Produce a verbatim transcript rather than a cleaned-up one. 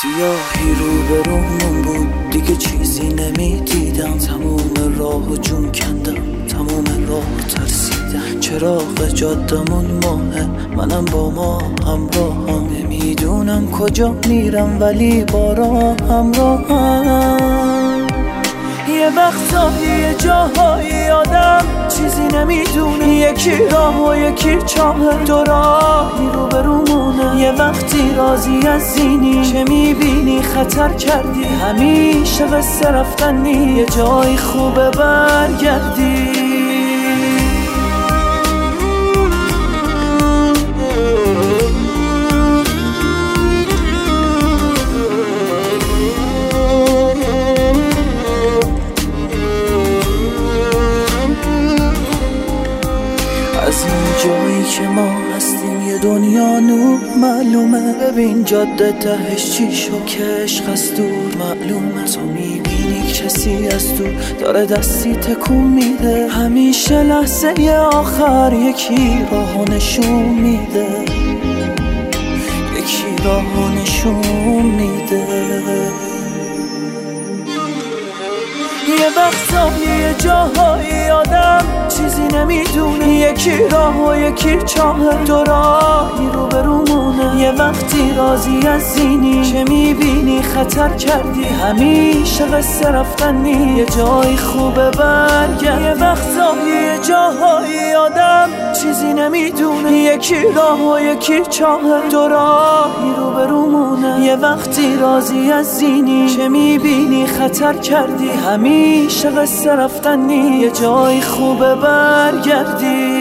سیاهی رو به رومون بود، دیگه چیزی نمیدیدم. تموم راه و جون کندم، تموم راه ترسیدم. چراغ جادمون ماهه، منم با ما همراهم. نمیدونم کجا میرم ولی با راه همراهم. یه وقتایی یه جاهایی آدم چیزی نمیدونه، یکی راه و یکی چاه، دو راهی رو برومونه. یه وقتی راضی از اینی چه میبینی خطر کردی، همیشه قصه رفتنی، یه جای خوبه برگردی. از این جایی که ما هستیم یه دنیا نور معلومه. ببین جاده تهش چی شو که عشق از دور معلومه. تو میبینی کسی از دور داره دستی تکون میده، همیشه لحظه آخر یکی راهو نشون میده، یکی راهو نشون میده. یه وقتایی یه جاهایی آدم چیزی نمیدونه، یکی راه و یکی چاه، دو راهی رو برومونه. یه وقتی راضی از اینی چه میبینی خطر کردی، همیشه قصه رفتنی، یه جای خوبه برگردی. یه وقتایی یه جاهایی آدم چیزی نمیدونه، یکی راه و یکی چاه، دو راهی رو برومونه. یه وقتی راضی از اینی چه میبینی خطر کردی، همیشه قصه رفتنی، یه جای خوبه برگردی.